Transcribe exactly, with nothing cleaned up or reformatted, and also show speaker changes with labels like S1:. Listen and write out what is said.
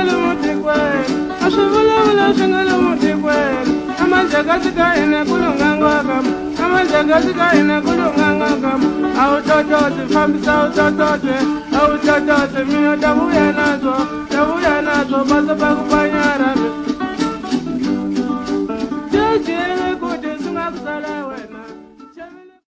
S1: le mutikweni a swi vulavula swi nga le mutikweni amanjhakazi ka hina ku lunghanga kama amanjhakazi ka hina ku lunghanga kama a wu tototi fambisa wu tototi a wu tototi mina ta vuya nazo ta vuya nazo basa va ku